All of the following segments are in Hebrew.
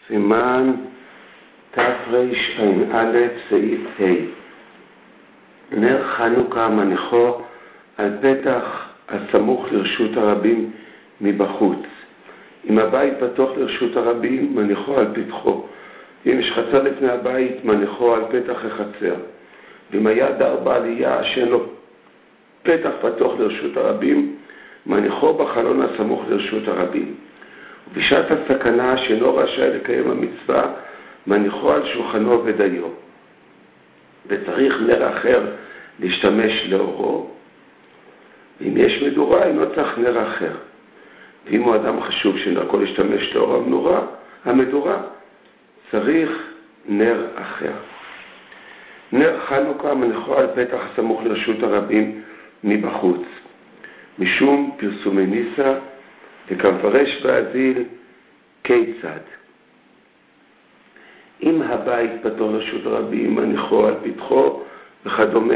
סימן תרע"א סעיף ה'. נר חנוכה מניחו על פתח הסמוך לרשות הרבים מבחוץ. אם הבית פתוח לרשות הרבים, מניחו על פתחו. אם יש חצר לפני הבית, מניחו על פתח החצר. ואם היה דר בעלייה שאין לו פתח פתוח לרשות הרבים, מניחו בחלון הסמוך לרשות הרבים. ובשעת הסכנה שאינו רשאי לקיים המצווה, מניחו על שולחנו ודיו. וצריך נר אחר להשתמש לאורו. ואם יש מדורה, אינו צריך נר אחר. ואם הוא אדם חשוב שנרקו להשתמש לאור המדורה, צריך נר אחר. נר חנוכה מניחו על פתח הסמוך לרשות הרבים מבחוץ. משום פרסומי ניסה, וכמפרש באזיל כיצד. אם הבית פתוח לרשות הרבים, מניחו על פתחו וכדומה.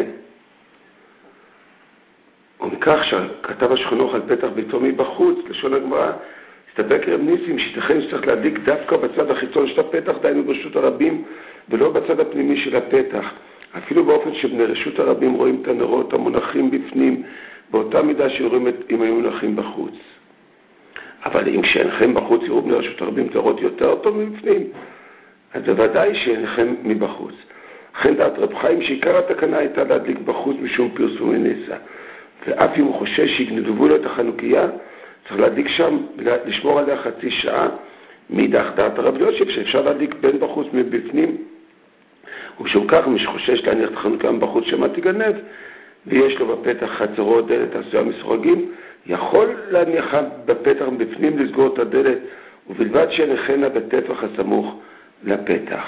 ומכך שכתב השכנוך על פתח ביתו מבחוץ, לשון הגמרא, הסתבר כרב ניסים שייתכן שצריך להדליק דווקא בצד החיצון של הפתח, דהיינו ברשות הרבים, ולא בצד הפנימי של הפתח. אפילו באופן שבני רשות הרבים רואים את הנרות המונחים בפנים, באותה מידה שרואים אם היו מונחים בחוץ. אבל אם כשאינכם בחוץ יראו בני רשות הרבים את הנרות יותר טוב מבפנים, אז בוודאי שאינכם מבחוץ. לכן דעת רב חיים שעיקר התקנה הייתה להדליק בחוץ משום פרסומי ניסה. ואף אם הוא חושש שיגנבו לו את החנוכיה, צריך להדליק שם, לשמור עליה חצי שעה, מאידך דעת הרב יוסף שאפשר להדליק בין בחוץ מבפנים. ומשום כך, מי שחושש להניח את החנוכיה מבחוץ שמה תיגנב, ויש לו בפתח חצרות דלת עשויה מסורגים, יכול להניחה בפתח מבפנים לסגור את הדלת, ובלבד שהנחנה בטפח הסמוך לפתח.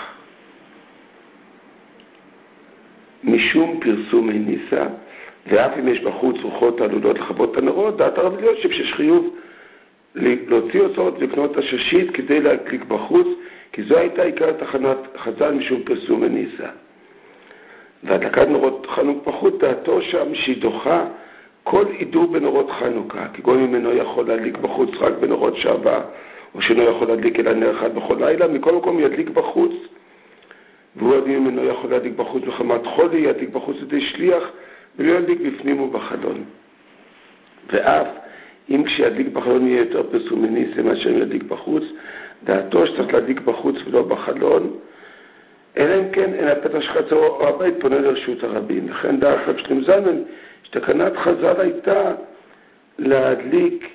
משום פרסומי ניסה, ואף אם יש בחוץ רוחות עלולות לכבות את הנרות, דעת הרב יוסף שיש חיוב להוציא אותו לקנות את הששית כדי להדליק בחוץ, כי זו הייתה עיקר תחנת חז"ל משום פרסומי ניסה. והדלקת נורות חנוכה בחוץ, דעתו שם שהיא דוחה כל עידור בנורות חנוכה, כגון אם אינו יכול להדליק בחוץ רק בנורות שבה, או שאינו יכול להדליק אלא נר אחד בכל לילה, מכל מקום ידליק בחוץ, והוא אם אינו יכול להדליק בחוץ מחמת חולי, ידליק בחוץ ידי שליח, ולא ידליק בפנים ובחלון. ואף אם כשידליק בחלון יהיה יותר פרסומי ניסה מאשר ידליק בחוץ, דעתו שצריך להדליק בחוץ ולא בחלון, אלא אם כן אין הפתח של חצרו או הבית פונה לרשות הרבים. לכן דעת רב שלמה זלמן, שתקנת חז"ל הייתה להדליק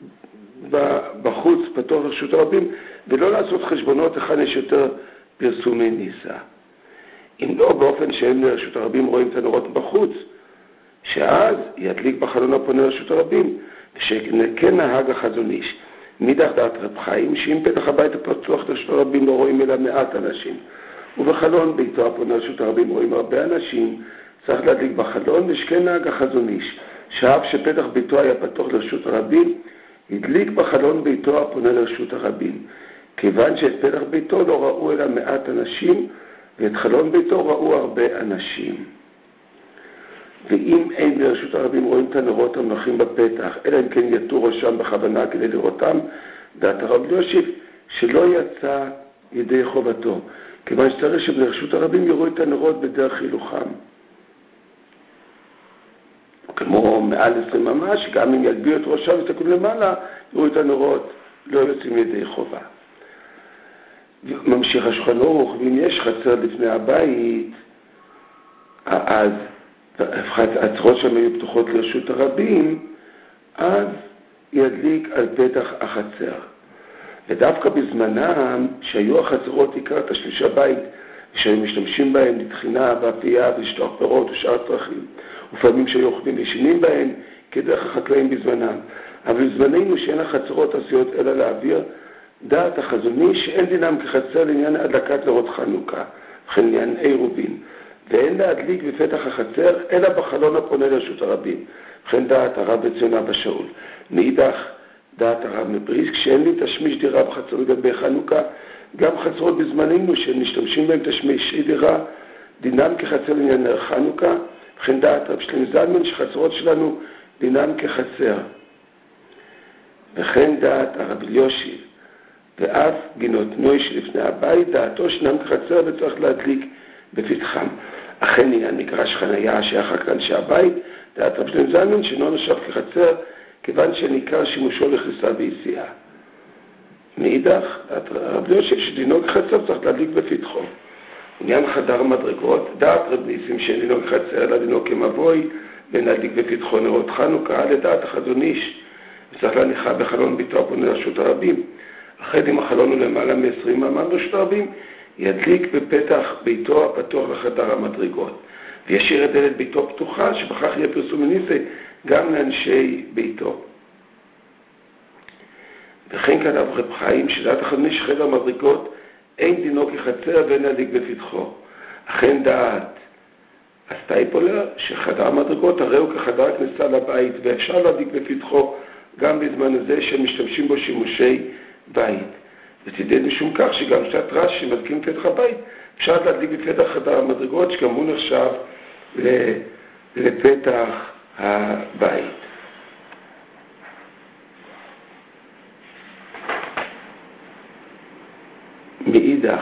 בחוץ פתוח לרשות הרבים, ולא לעשות חשבונות היכן יש יותר פרסומי ניסה. אם לא באופן שאין לרשות הרבים רואים את הנורות בחוץ, שאז ידליק בחלון הפונה לרשות הרבים, ושכן נהג החזון איש. מאידך דעת רב חיים, שאם פתח הבית הפתוח לרשות הרבים לא רואים אלא מעט אנשים, ובחלון ביתו הפונה לרשות הרבים רואים הרבה אנשים, צריך להדליק בחלון, ושכן נהג החזון איש, שאף שפתח ביתו היה פתוח לרשות הרבים, ידליק בחלון ביתו הפונה לרשות הרבים, כיוון שאת פתח ביתו לא ראו אלא מעט אנשים, ואת חלון ביתו ראו הרבה אנשים. ואם אין לרשות הרבים רואים את הנרות המונחים בפתח, אלא אם כן יטו ראשם בכוונה כדי לראותם, דעת הרב יוסף שלא יצא ידי חובתו, כיוון שצריך שבלרשות הרבים יראו את הנרות בדרך חילוכם. כמו מעל 20 ממש, גם אם ילביאו את ראשם ותקלו למעלה, יראו את הנרות, לא יוצאים ידי חובה. ממשיך השכנוך, ואם יש חצר לפני הבית, אז הצרות שם היו פתוחות לרשות הרבים, אז ידליק על פתח החצר. ודווקא בזמנם שהיו החצרות עיקר תשמיש הבית, שהיו משתמשים בהם לתחינה ואפייה ולשטוח פירות ושאר צרכים, ופעמים שהיו אוכלים ישנים בהם כדרך החקלאים בזמנם. אבל בזמננו שאין החצרות עשויות אלא להעביר, דעת החזון איש שאין דינם כחצר לעניין הדלקת נרות חנוכה, וכן לעניין עירובין, ואין להדליק בפתח החצר אלא בחלון הפונה לרשות הרבים, וכן דעת הרב בציון אבא שאול. מאידך דעת הרב מבריסק שאין לי תשמיש דירה בחצר לגבי חנוכה, גם חצרות בזמננו שנשתמשים בהם תשמישי דירה, דינם כחצר לעניין נר חנוכה, וכן דעת רב שלמה זלמן שחצרות שלנו דינם כחצר. וכן דעת הרב יוסף ואף גינות נוי שלפני הבית, דעתו שנם כחצר וצריך להדליק בפתחם. אכן עניין מגרש חנייה השייך רק לאנשי הבית, דעת רב שלמה זלמן שאינו נחשב כחצר, כיוון שניכר שימושו לכניסה ויציאה. מאידך, רב יוסף שדינו כחצר צריך להדליק בפתחו. עניין חדר מדרגות, דעת רב ניסים שאין דינו כחצר, אלא דינו כמבוי, ונדליק בפתחו נרות חנוכה, לדעת החזון איש, וצריך להניחה בחלון ביתו הפונה לרשות הרבים. אחרי אם החלון הוא למעלה מ-20 מעמד רשות הרבים, ידליק בפתח ביתו הפתוח לחדר המדרגות, וישאיר את דלת ביתו פתוחה, שבכך יהיה פרסום מניסה גם לאנשי ביתו. וכן כתב רב חיים שדעת החזון איש חדר המדרגות אין דינו כחצר ואין להדליק בפתחו. אכן דעת הסטייפולר שחדר המדרגות הרי הוא כחדר הכניסה לבית, ואפשר להדליק בפתחו גם בזמן הזה שמשתמשים בו שימושי בית. וצידד משום כך שגם שעת רש"י מדליקים בפתח הבית, אפשר להדליק בפתח חדר המדרגות שגם הוא נחשב לפתח הבית. מאידך,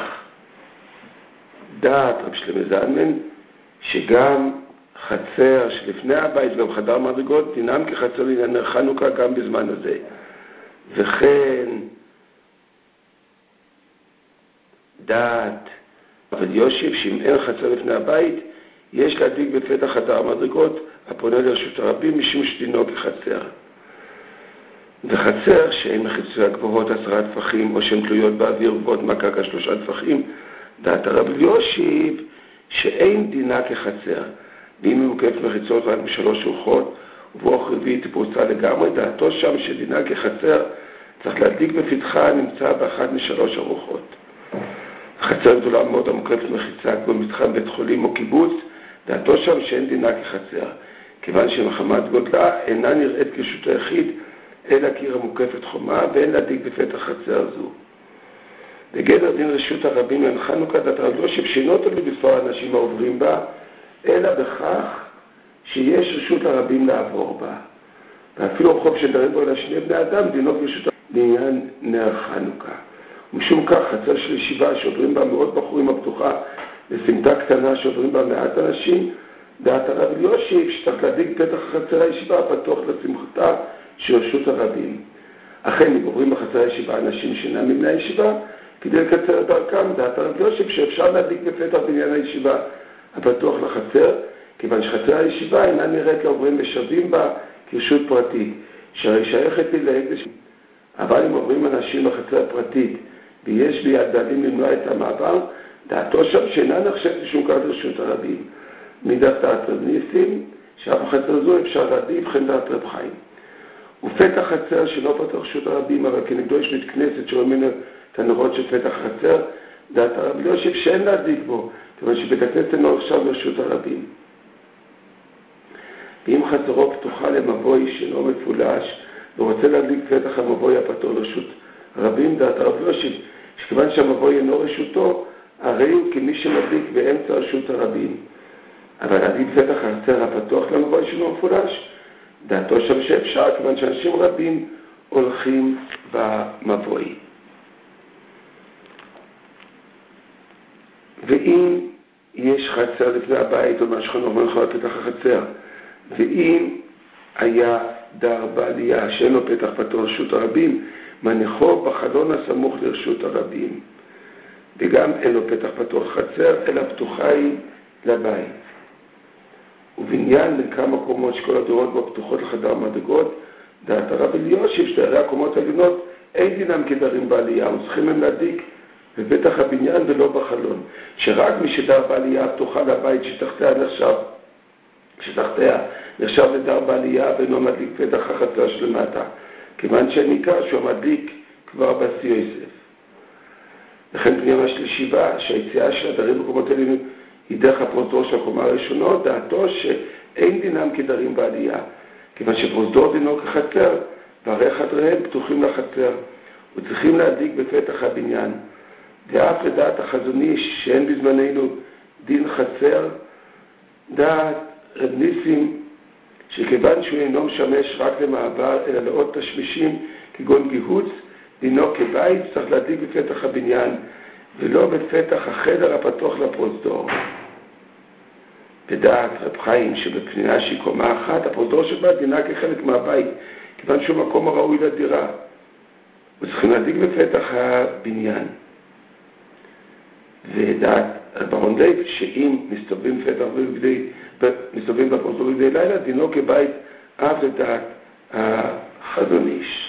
דעת רב שלמה זלמן שגם חצר שלפני הבית וגם חדר מדרגות דינם כחצר לעניין חנוכה גם בזמן הזה. וכן דעת רב יוסף שאם אין חצר לפני הבית יש להדליק בפתח חדר המדרגות הפונה לרשות הרבים משום שדינו כחצר. וחצר שאין מחיצויה גבוהות 10 טפחים או שהן תלויות באוויר גבוהות מהקרקע 3 טפחים, דעת הרב יוסף שאין דינה כחצר, ואם היא מוקפת מחיצות רק ב3 רוחות וברוח רביעית היא פרוצה לגמרי, דעתו שם שדינה כחצר צריך להדליק בפתחה נמצא באחת מ3 הרוחות. החצר גדולה מאוד המוקפת מחיצה כמו מתחם בית חולים או קיבוץ, דעתו שם שאין דינה כחצר, כיוון שמחמת גודלה אינה נראית כרשות היחיד אלא קיר המוקפת חומה ואין להדליק בפתח חצר זו. בגדר דין רשות הרבים לעניין חנוכה דעת רב יוסף שאינו תלוי במספר האנשים העוברים בה, אלא בכך שיש רשות לרבים לעבור בה. ואפילו רחוב שדרים בו אלא 2 בני אדם דינו ברשות לעניין נר חנוכה. ומשום כך חצר של ישיבה שעוברים בה מאות בחורים הפתוחה לסמטה קטנה שעוברים בה מעט אנשים, דעת הרב יוסף שצריך להדליק פתח חצר הישיבה פתוח לשמחתה של רשות הרבים. אכן אם עוברים בחצר הישיבה אנשים שאינם מבני הישיבה, כדי לקצר את דרכם, דעת הרב יוסף שאפשר להדליק בפתח בניין הישיבה הפתוח לחצר, כיוון שחצר הישיבה אינה נראית לעוברים ושווים בה כרשות פרטית, שהרי שייכת היא להקדש. אבל אם עוברים אנשים בחצר הפרטית ויש ביד בעלים למנוע את המעבר, דעתו שם שאינה נחשבת לשום כך לרשות הרבים. מדעת רב ניסים, שאף החצר זו אפשר להדליק וכן דעת רב חיים. ופתח חצר שלא פתח רשות הרבים, אבל כנגדו יש בית כנסת שרואים ממנו את הנרות של פתח חצר, דעת הרב יוסף שאין להדליק בו, כיוון שבית הכנסת אינו נחשב לרשות הרבים. ואם חצרו פתוחה למבוי שאינו מפולש, ורוצה להדליק פתח המבוי הפתור לרשות הרבים, דעת הרב יוסף, שכיוון שהמבוי אינו רשותו, הרי הוא כמי שמדליק באמצע רשות הרבים. אבל להדליק פתח החצר הפתוח למבוי שאינו מפולש, דעתו שם שאפשר, כיוון שאנשים רבים הולכים במבוי. ואם יש חצר לפני הבית, או משהו נורמל יכול לפתח החצר, ואם היה דר בעלייה שאין לו פתח פתוח לרשות הרבים, מניחו בחלון הסמוך לרשות הרבים. וגם אין לו פתח פתוח חצר, אלא פתוחה היא לבית. ובניין לכמה קומות שכל הדורות בו פתוחות לחדר מדרגות, דעת הרב יוסף שדרי הקומות העליונות אין דינם כדרים בעלייה, וצריכים הם להדליק בפתח הבניין ולא בחלון, שרק מי שדר בעלייה פתוחה לבית שתחתיה נחשב לדר בעלייה ואינו מדליק פתח החצר שלמטה, כיוון שניכר שהוא מדליק כבר בשיא יוסף. לכן פנימה של ישיבה שהיציאה של הדרים בקומות העליונות היא דרך הפרוזדור של הקומה הראשונות, דעתו שאין דינם כדרים בעלייה, כיוון שפרוזדור דינו כחצר, והרי חדריהם פתוחים לחצר, וצריכים להדליק בפתח הבניין. ואף לדעת החזון איש שאין בזמננו דין חצר, דעת רב ניסים שכיוון שהוא אינו משמש רק למעבר אלא לעוד תשמישים כגון גיהוץ, דינו כבית צריך להדליק בפתח הבניין, ולא בפתח החדר הפתוח לפרוזדור. בדעת רב חיים שבפנינה שהיא קומה אחת, הפרוזדור שבה דינה כחלק מהבית, כיוון שהוא מקום הראוי לדירה. וצריכים להדליק בפתח הבניין. ודעת ברון לייב שאם מסתובבים בפרוזדור בגדי לילה, דינו כבית אף לדעת החזון איש.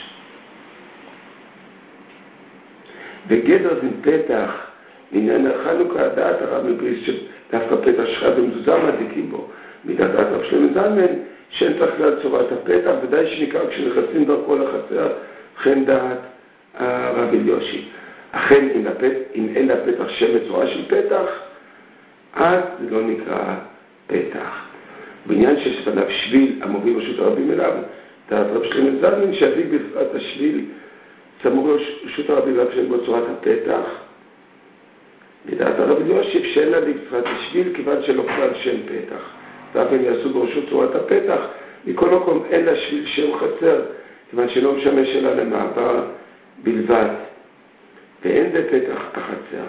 בגדר דין פתח, לעניין חנוכה, דעת הרב מבריס שדווקא פתח שחד ומזוזה מדליקים בו, מדעת הרב שלמה זלמן, שאין צריך כלל צורת הפתח, ודאי שנקרא כשנכנסים דרכו לחצר, לכן דעת הרב אליושי. אכן, אם אין לפתח שם בצורה של פתח, אז זה לא נקרא פתח. בעניין שיש לפניו שביל המוביל רשות הרבים אליו, דעת הרב שלמה זלמן, שהדליק בפרט השביל, סמוך רשות הרבים אליו שאין בו צורת הפתח, לדעת הרב אליושי שאין להדליק בפרט השביל, כיוון שלא כלל שם פתח. ואף הם יעשו בראשות צורת הפתח, מכל מקום אין לה שביל שם חצר, כיוון שלא משמש אלא למעבר בלבד, ואין בפתח החצר.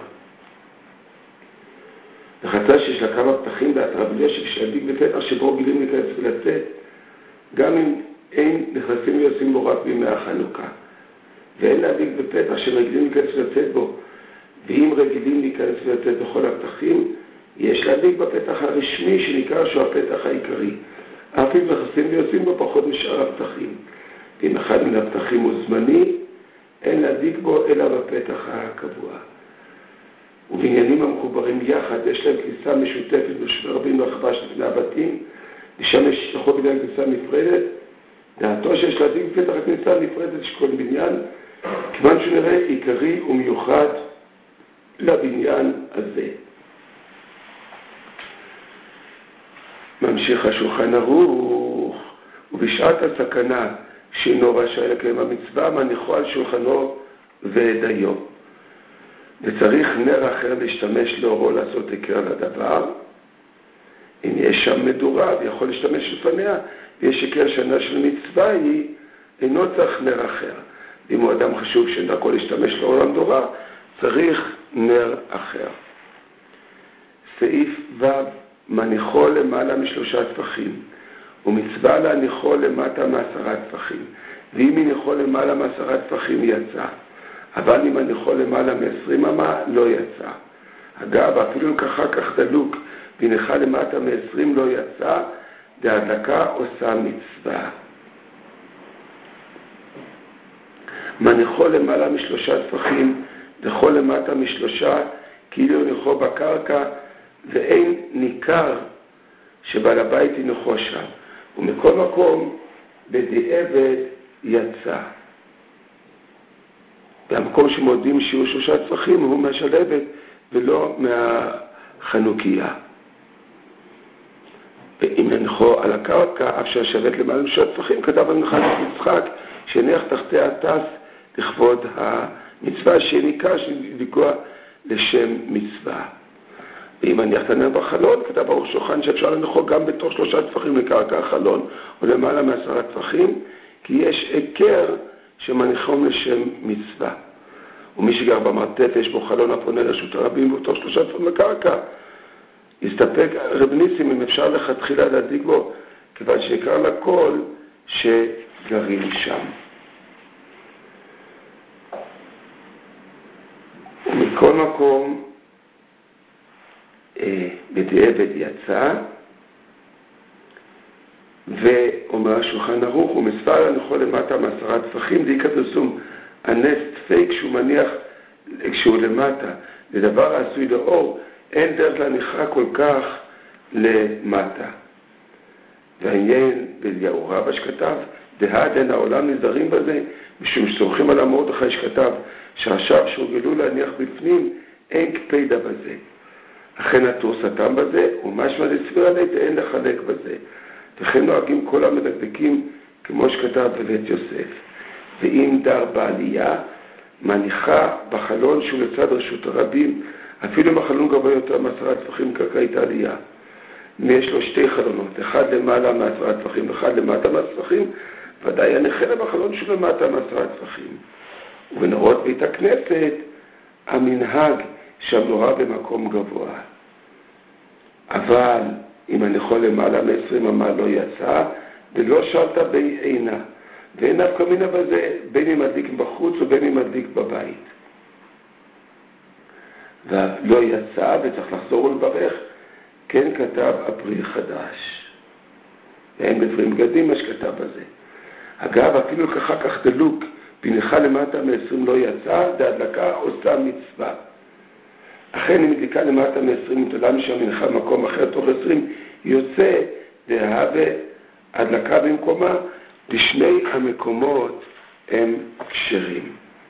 החצר שיש לה כמה פתחים דעת הרב אליושי כשהדליק בפתח שבו רגילים להיכנס ולצאת, גם אם אין נכנסים ויוצאים בו רק בימי החנוכה. ואין להדליק בפתח שרגילים להיכנס ולצאת בו, ואם רגילים להיכנס ולצאת בכל הפתחים, יש להדליק בפתח הרשמי שנקרא שהוא הפתח העיקרי. אף אם נכנסים ויוצאים בו פחות משאר הפתחים. ואם אחד מן הפתחים הוא זמני, אין להדליק בו אלא בפתח הקבוע. ובעניינים המחוברים יחד, יש להם כניסה משותפת ברבים והחבש לפני הבתים, לשם יש יכול בגלל כניסה נפרדת, דעתו שיש להדליק בפתח הכניסה נפרדת של כל בניין, כיוון שהוא נראה עיקרי ומיוחד לבניין הזה. ממשיך השולחן ערוך, ובשעת הסכנה שאינו רשאי לקיים המצווה, מניחו על שולחנו ועדיו. וצריך נר אחר להשתמש לאורו לעשות עיקר לדבר. אם יש שם מדורה ויכול להשתמש לפניה, ויש עיקר שנה של מצווה, אינו צריך נר אחר. אם הוא אדם חשוב שדרכו להשתמש לאור המדורה, צריך נר אחר. סעיף ו' מניחו למעלה מ3 טפחים, ומצווה להניחו למטה מ10 טפחים, ואם יניחו למעלה מ10 טפחים יצא, אבל אם יניחו למעלה מ20 אמה לא יצא. אגב, אפילו אם כך דלוק והניחה למטה מ20 לא יצא, דהדלקה עושה מצווה. מניחו למעלה מ3 טפחים, דחו למטה מ3, כאילו יניחו בקרקע, ואין ניכר שבעל הבית יניחו שם. ומכל מקום, בדיעבד יצא. והמקום שמודים שיהיו 3 טפחים הוא מהשלבת ולא מהחנוכיה. ואם יניחו על הקרקע, אף שהשלט למעלה מ3 טפחים, כתב המנחת יצחק, שהניח תחתיה טס לכבוד המצווה שניקה שלגוע לשם מצווה. ואם אני אכתנה בחלון, כתב ברוך שולחן שאפשר לנחו גם בתוך 3 טפחים לקרקע החלון, או למעלה מ10 טפחים, כי יש עיקר שמניחום לשם מצווה. ומי שגר במרתף, יש בו חלון הפונה לרשות הרבים, ובתוך 3 טפחים לקרקע, יסתפק רב ניסים אם אפשר לכתחילה להדליק בו, כיוון שיקר לכל שגרים שם. ומכל מקום, בדיעבד יצא, ואומר השולחן ערוך, ומספר להניחו למטה מ10 טפחים, די כתוסום, הנס תפק כשהוא מניח, כשהוא למטה, לדבר העשוי לאור, אין דרך להניחה כל כך למטה. והעניין באליהו רבא שכתב, דהד אין העולם נזהרים בזה, משום שסומכים על מרדכי שכתב, שעכשיו שהורגלו להניח בפנים, אין קפידה בזה. אכן התור סתם בזה, ומשמע לסביר עלית אין לחלק בזה. וכן נוהגים כל המדקדקים, כמו שכתב בבית יוסף. ואם דר בעלייה, מניחה בחלון שהוא לצד רשות הרבים, אפילו אם החלון גבוה יותר מ10 טפחים קרקעית העלייה. אם יש לו 2 חלונות, אחד למעלה מ10 טפחים, אחד למטה מ10 טפחים, ודאי הנחה בחלון שהוא למטה מ10 טפחים. ובנרות בית הכנסת המנהג שהמנורה במקום גבוה. אבל אם הנכון למעלה מ-20 אמה לא יצא, ולא שרת בי עינה, ואין אף כמינה בזה, בין אם מדליק בחוץ ובין אם מדליק בבית. ולא יצא וצריך לחזור ולברך, כן כתב הפרי חדש. ואין בדברים בגדים מה שכתב בזה. אגב, אפילו כך דלוק, בנחה למטה מ-20 לא יצא, דהדלקה עושה מצווה. אכן אם מדליקה למטה מ-20, תולה משם מנחה מקום אחר תוך 20, יוצא דהווה הדלקה במקומה, בשני המקומות הם כשרים.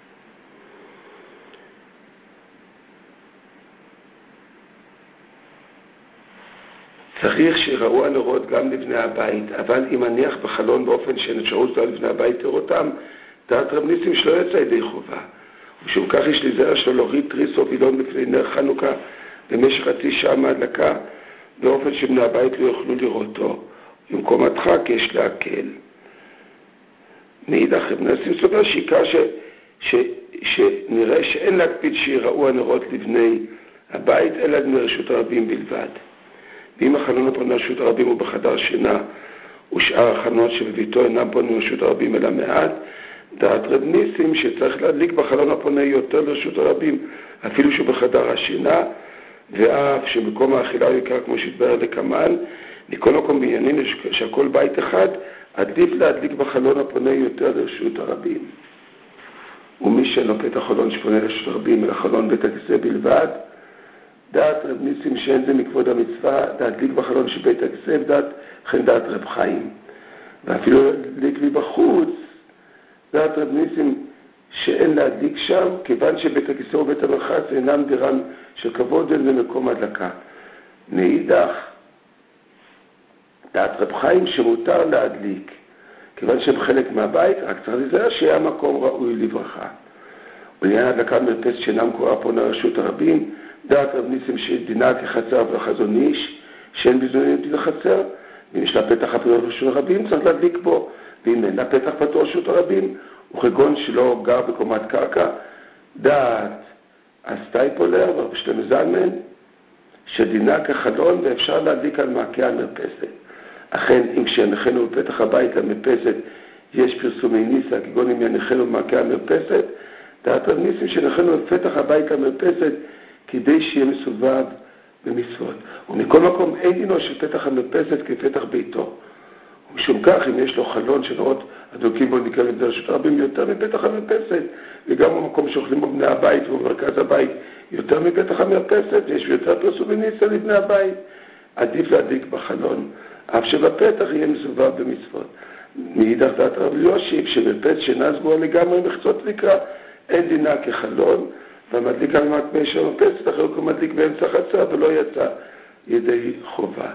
צריך שיראו הנרות גם לבני הבית, אבל אם מניח בחלון באופן שאין אפשרות לבני הבית לראותם, דעת רב ניסים שלא יצא ידי חובה. ושום כך יש להיזהר שלא להוריד תריס או וילון בפני נר חנוכה במשך חצי שעה מהדלקה, באופן שבני הבית לא יוכלו לראותו. במקום הדחק יש להקל. מאידך רב ניסים סובר שעיקר שנראה שאין להקפיד שיראו הנרות לבני הבית, אלא לבני רשות הרבים בלבד. ואם החלון הפונה רשות הרבים הוא בחדר שינה, ושאר החלונות שבביתו אינם פונים רשות הרבים אלא מעט, דעת רב ניסים שצריך להדליק בחלון הפונה יותר לרשות הרבים, אפילו שהוא בחדר השינה, ואף שמקום האכילה הוא יקר כמו שהתברר לקמן, מכל מקום בעניינים שהכל בית אחד, עדיף להדליק בחלון הפונה יותר לרשות הרבים. ומי שאינו פתח חלון שפונה לרשות הרבים אלא חלון בית הכיסא בלבד, דעת רב ניסים שאין זה מכבוד המצווה, להדליק בחלון של בית הכיסא, וכן דעת רב חיים. ואפילו להדליק לי בחוץ, דעת רב ניסים שאין להדליק שם, כיוון שבית הכיסא ובית המרחץ אינם דירן של כבוד אל מקום הדלקה. מאידך, דעת רב חיים שמותר להדליק, כיוון שהם חלק מהבית, רק צריך להיזהר שיהיה מקום ראוי לברכה. ולעניין הדלקה מרפסת שאינם קורא פונה רשות הרבים, דעת רב ניסים שדינה כחצר ולחזון איש, שאין בזמנים דין לחצר, ואם יש לה פתח הפתוח רשות הרבים, צריך להדליק בו, ואם אין לה פתח פתוח רשות הרבים, וכגון שלא גר בקומת קרקע, דעת הסטייפולר ורב שלמה זלמן, שדינה כחלון ואפשר להדליק על מעקה המרפסת. אכן, אם כשהנחנו בפתח הבית המרפסת יש פרסומי ניסה, כגון אם ינחנו במעקה המרפסת, דעת רב ניסים שנחנו בפתח הבית המרפסת, כדי שיהיה מסובב במצוות. ומכל מקום אין דינו של פתח המרפסת כפתח ביתו. ומשום כך, אם יש לו חלון שנרות הדלוקים בו נקרא לדבר רשות הרבים יותר מפתח המרפסת, וגם במקום שאוכלים בו בני הבית ובמרכז הבית יותר מפתח המרפסת, יש יותר פרסום וניסה לבני הבית, עדיף להדליק בחלון, אף שבפתח יהיה מסובב במצוות. מאידך דעת רב יושיב שמרפסת שאינה סגורה לגמרי מחצות לקרא, אין דינה כחלון, והמדליק על מקמה של המרפסת, אחרי הוא מדליק באמצע חצר ולא יצא ידי חובה.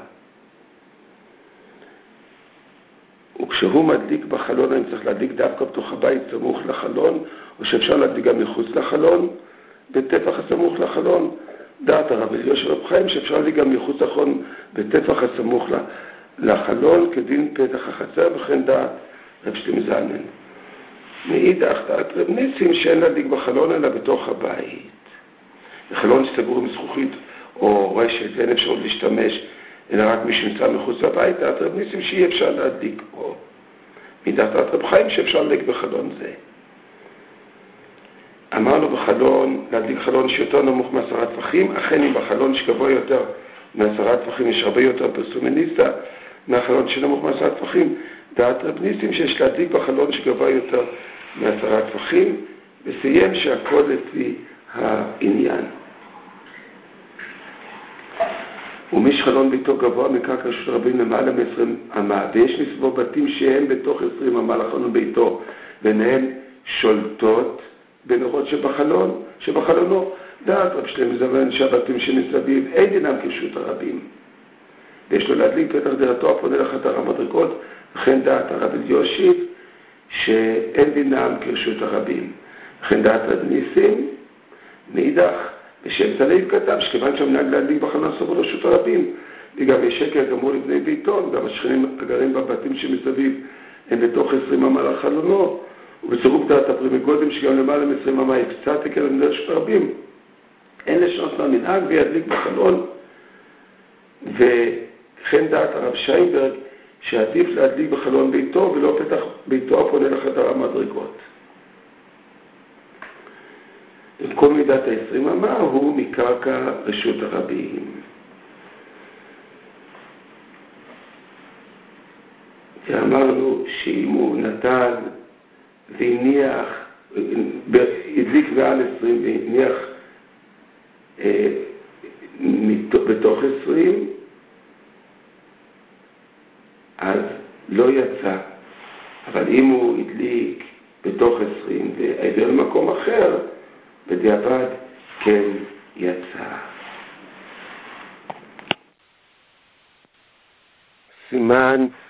וכשהוא מדליק בחלון, אני צריך להדליק דווקא בתוך הבית סמוך לחלון, או שאפשר להדליק גם מחוץ לחלון, בטפח הסמוך לחלון. דעת הרב אליהו של רב חיים שאפשר להדליק גם מחוץ לחלון, בטפח הסמוך לחלון, כדין פתח החצר, וכן דעת רב שלמה זלמן. מאידך דעת רב ניסים שאין להדליק בחלון אלא בתוך הבית. בחלון סגור עם זכוכית או רשת ואין אפשרות להשתמש, אלא רק מי שנמצא מחוץ לבית, דעת רב ניסים שאי אפשר להדליק בו. מדעת רב חיים שאפשר להדליק בחלון זה. אמרנו בחלון, להדליק חלון שיותר נמוך מ10 טפחים, אכן אם בחלון שגבוה יותר מ10 טפחים יש הרבה יותר פרסומי ניסה, מהחלון שנמוך מ10 טפחים, דעת רב ניסים שיש להדליק בחלון שגבוה יותר מ10 טפחים, וסיים שהכל לפי העניין. ומי שחלון ביתו גבוה מקרקע רשות הרבים למעלה מ-20 אמה, ויש מסביבו בתים שהם בתוך 20 אמה לחלון ביתו, ביניהם שולטות בנרות שבחלונו, דעת רב שלמה זלמן שהבתים שמסביב אין דינם כרשות הרבים. ויש לו להדליק פתח דירתו הפונה לחדר המדרגות, וכן דעת הרב אליהו שאין דינם כרשות הרבים. וכן דעת רב ניסים, מאידך, ושם זליב כתב שכיוון שהמנהג להדליק בחלון סבור רשות הרבים, וגם יש שקר גמור לבני ביתו, וגם השכנים הגרים בבתים שמסביב הם בתוך 20 אמה לחלונו, ובצירוף דעת הפרי מגודם שגם למעלה מ-20 אמה יפצע תקל למדל של רבים, אין לשנות מהמנהג וידליק בחלון. וכן דעת הרב שיינברג שעדיף להדליק בחלון ביתו ולא פתח ביתו הפונה לחדר המדרגות. כל מידת ה-20 אמה הוא מקרקע רשות הרבים. ואמרנו שאם הוא נטל והניח, הדליק מעל 20 והניח בתוך 20, אז לא יצא. אבל אם הוא הדליק בתוך 20 והעביר למקום אחר, בדיעבד כן יצא. סימן